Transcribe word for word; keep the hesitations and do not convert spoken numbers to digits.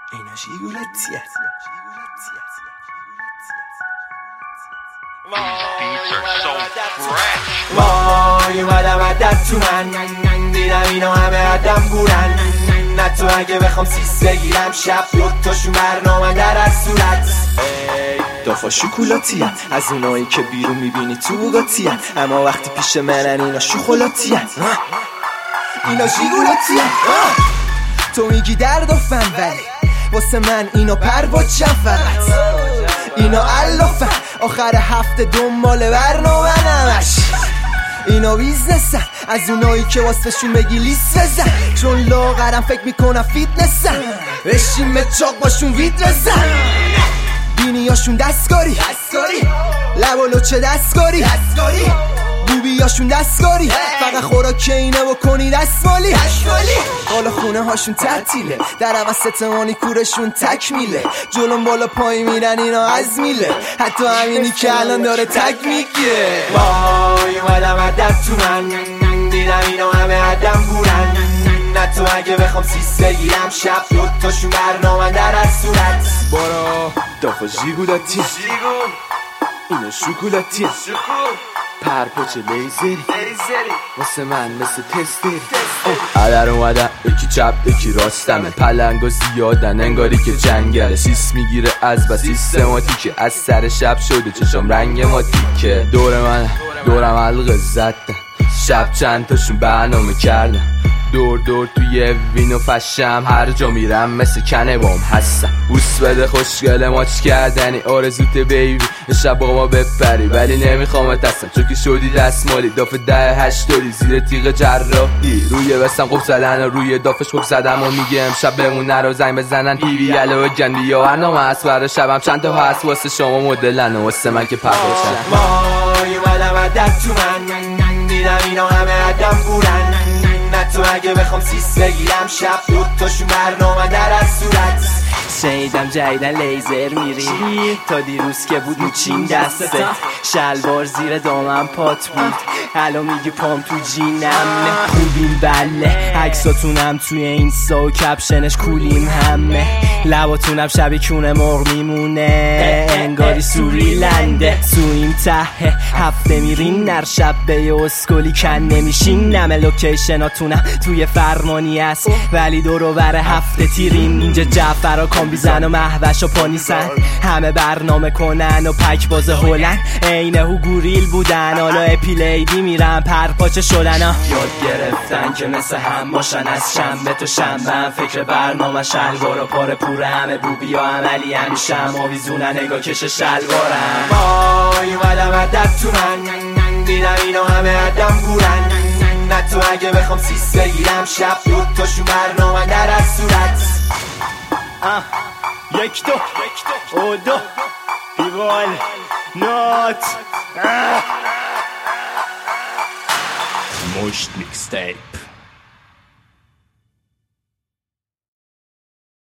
اینا شیگولتیه. وای اومدم عدد تو من، دیدم اینا همه عدم بورن. نه تو اگه بخوام سیس بگیرم شب دوتاشون برنامه در از صورت. دافا شکولاتیه، از اونایی که بیرون میبینی تو بوگاتیه، اما وقتی پیش منن اینا شوخولاتیه. اینا شیگولاتیه. تو میگی درد و فن، ولی واسه من اینا پروچن فقط. اینا علافن آخر هفته دنبال برنامه نمش. اینا بیزنسن، از اونایی که واسهشون بگی لیست بزن، چون لاغرم فکر میکنن فیتنسن. بشین به چاق باشون وید بزن، بینیاشون دستکاری لب و لچه دستکاری، بوبیاشون دستکاری، فقط خوراک اینه بکنی دستمالی. حالا خونه هاشون تعطیله، در عوض ستمانی کورشون تکمیله، جلون بالا پای میرن اینا از میله، حتی همینی که الان داره تک میگه. وای اومدم عدد تو من، دیدم اینا همه عدم بورن. نه تو اگه بخوام سیس بگیرم شب دوتاشون برنامه در از صورت. بارا دافا ژیگولاتیه، اینا شکولاتیه، پرپاچه لیزری واسه من مثل تستری. عدر اومدم یکی چپ یکی راستمه، پلنگا زیادن انگاری که جنگله، سیس میگیره از بس سیستماتیکه، از سر شب شده چشم رنگ ماتیکه. دور من دورم حلقه زدن، شب چند تاشون برنامه کردن، دور دور توی وین و فشم، هر جا میرم مثل کنه بام هستم. بوس بده خوشگل ماچ کردنی، آرزوت بیبی شب با ما بپری، ولی نمیخوامت هستم چون که شدی دستمالی. دافه ده هشتادی زیر تیغ جراحی، روی بستم خوب زدن و روی دافش خوب زدم و میگه امشب بمون نرو زنگ بزنن. پیوی علو گندی یا برنامه هست برای شبم، چند تا هست واسه شما مدلن و واسه من که پرپاچن. وای اومدم عدد تو من، دیدم اینا همه عدم بورن. نه تو اگه بخوام سیس بگیرم شب دوتاشون برنامه در از صورت. شنیدم جدیدن لیزر میری، تا دیروز که بود موچین دستت، شلوار زیر دامن پات بود، الان میگی پام تو جینم. خوبیم بله عکساتونم توی اینستا و کپشنش کولیم همه، لباتونم شبیه کونه مرغ میمونه انگاری سوری لنده. تویم ته هفته میرین نر شب به اسکولی کن نمیشین، نمه لوکیشناتونم توی فرمانی است ولی دورو بر هفته تیرین. اینجا جعفرا کامبیزن و محوش و پانیسن، همه برنامه کنن و پک باز هولن، اینه هو گوریل بودن حالا اپیلیدی میرن پرپاچه شدن. ها یاد گرفتن که مثل هم باشن، از شنبه تا شنبه هم فکر برنامه شلوار و پاره پوره، همه بوبی ها عملی همیشه هم آویزونن نگاه کش شلوارم. وای اومدم عدد تو من، دیدم اینا همه عدم بورن. نه تو اگه بخوام سیس بگیرم شب دوتاشون برنامه در از صورت. یک دو او دو دیوال نات مشت میکستیپ.